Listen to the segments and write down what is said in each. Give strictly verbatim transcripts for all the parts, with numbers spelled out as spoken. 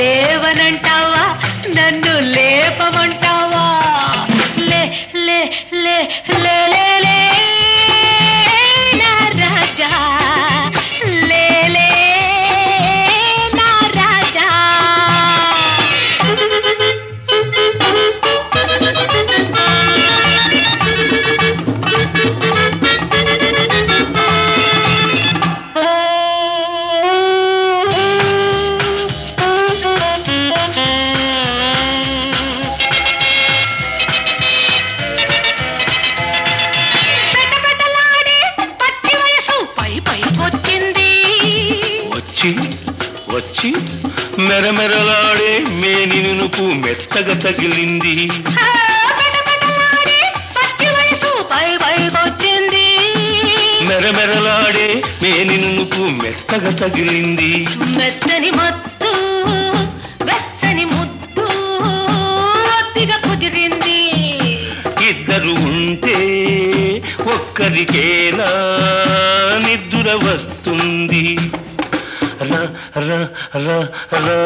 లేవనంటావా నన్ను లేపమంటావా లే లే లే లే లే లే నా రాజా లే లే నా రాజా వచ్చి మెరమెరలాడే మేని నునుపు మెత్తగా తగిలింది మెరమెరలాడే మేని నునుపు మెత్తగా తగిలింది మెత్తని మత్తు వెచ్చని ముద్దు ఒత్తిగా కుదిరింది ఇద్దరు ఉంటే ఒక్కరికేలా నిద్ర వస్తుంది రా రా రా రా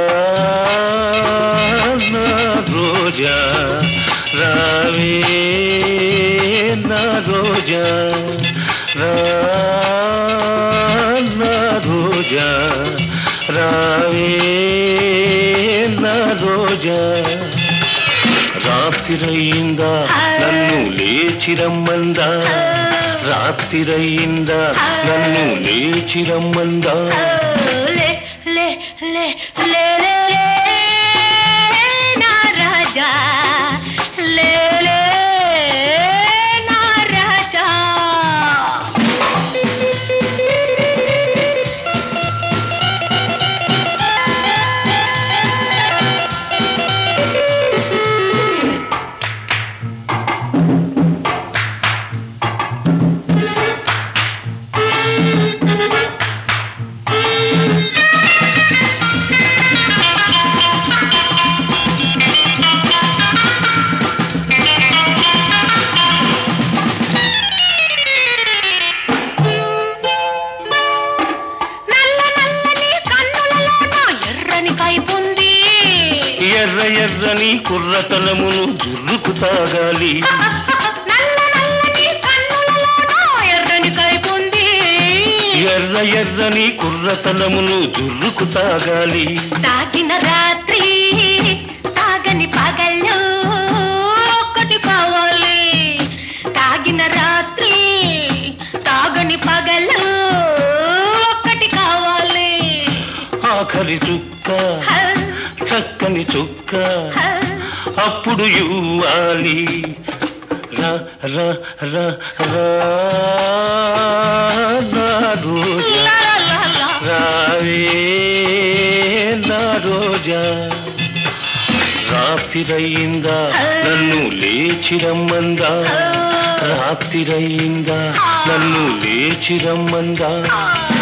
నా రోజా రావే నా రోజా రా నా రోజా రావే నా రోజా రాత్రిరయిందా నన్ను లేచిరమ్మందా రాత్రిరయిందా నన్ను లేచిరమ్మందా లే లే లే లే నా రాజా లే లే నా రాజా ఎర్ర ఎర్రని కుర్రతనమును జుర్రుకు తాగాలి ఎర్ర ఎర్రని కుర్రతనమును జుర్రుకు తాగాలి తాగిన రాత్రి తాగని పగళ్ళు ఒక్కటి కావాలి తాగిన రాత్రి తాగని పగళ్ళు ఒక్కటి కావాలి ఆఖరి చుక్క చక్కని చుక్క అప్పుడు ఇవ్వాలి రా రా రా రా నా రోజా రావే నా రోజా రాత్రిరయిందా నన్ను లేచిరమ్మందా రాత్రిరయిందా నన్ను లేచిరమ్మందా